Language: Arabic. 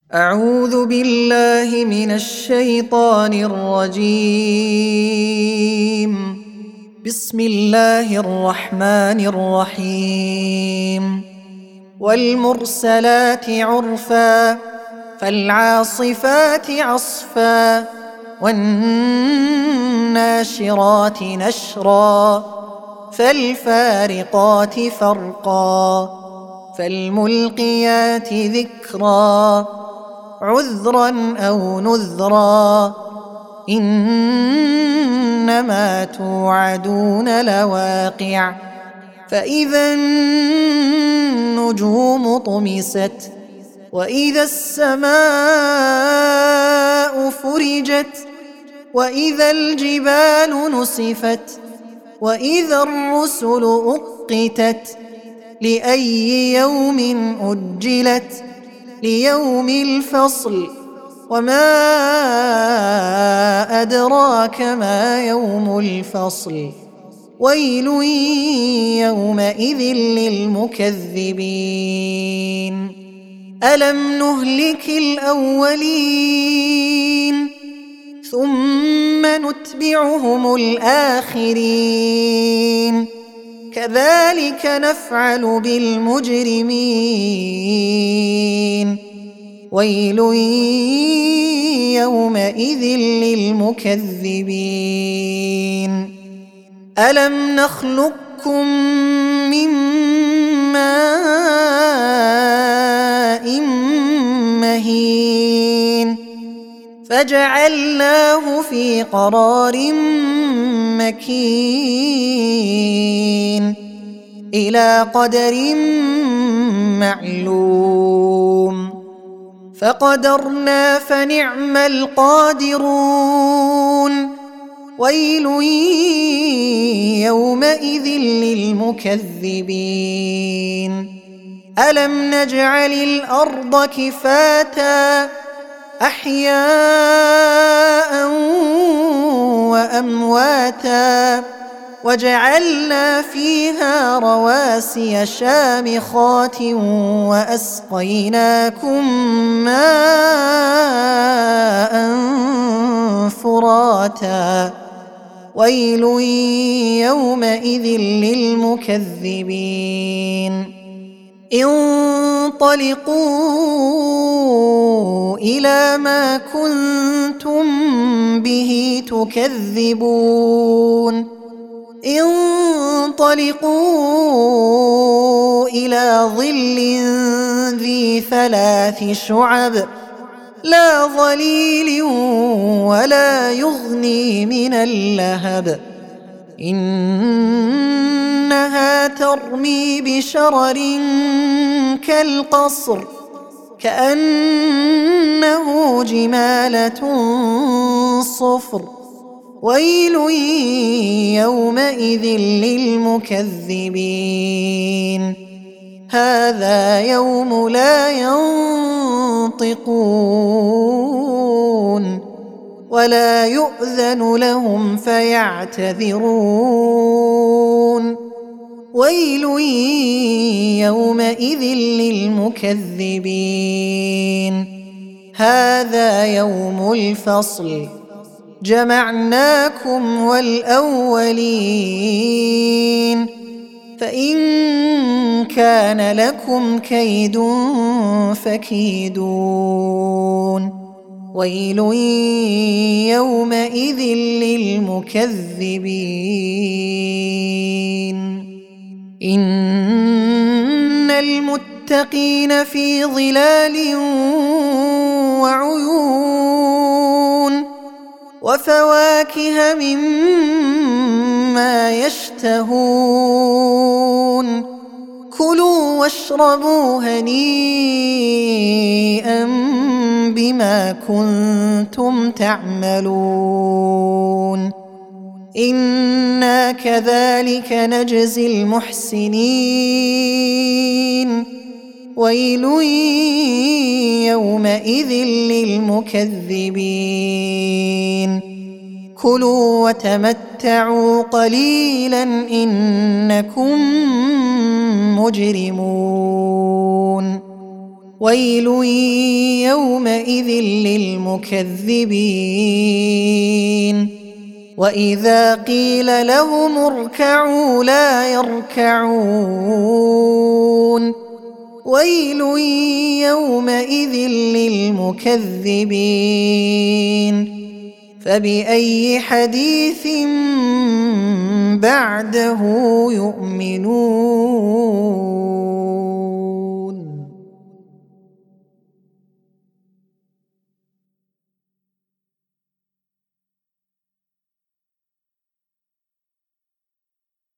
أعوذ بالله من الشيطان الرجيم. بسم الله الرحمن الرحيم. والمرسلات عرفا فالعاصفات عصفا والناشرات نشرا فالفارقات فرقا فالملقيات ذكرا عذرا أو نذرا إنما توعدون لواقع فإذا النجوم طمست وإذا السماء فرجت وإذا الجبال نسفت وإذا الرسل أقتت لأي يوم أجلت ليوم الفصل وما أدراك ما يوم الفصل ويل يومئذ للمكذبين ألم نهلك الأولين ثم نتبعهم الآخرين كذلك نفعل بالمجرمين ويل يومئذ للمكذبين ألم نخلقكم من ماء مهين فجعلناه في قرار مكين إلى قدر معلوم فقدرنا فنعم القادرون ويل يومئذ للمكذبين ألم نجعل الأرض كفاتا أحياء وأمواتا وجعلنا فيها رواسي شامخات وأسقيناكم ماء فراتا ويل يومئذ للمكذبين انطلقوا إلى ما كنتم به تكذبون انطلقوا إلى ظل ذي 3 شعب لا ظليل ولا يغني من اللهب إنها ترمي بشرر كالقصر كأنه جمالة صفر ويل يومئذ للمكذبين هذا يوم لا ينطقون ولا يؤذن لهم فيعتذرون ويل يومئذ للمكذبين هذا يوم الفصل جمعناكم والأولين فإن كان لكم كيد فكيدون ويل يومئذ للمكذبين إن المتقين في ظلال وعيون وفواكه مما يشتهون كلوا واشربوا هنيئا بما كنتم تعملون إنا كذلك نجزي المحسنين ويل يومئذ للمكذبين كلوا وتمتعوا قليلا إنكم مجرمون ويل يومئذ للمكذبين وإذا قيل لهم اركعوا لا يركعون ويل يومئذ للمكذبين فبأي حديث بعده يؤمنون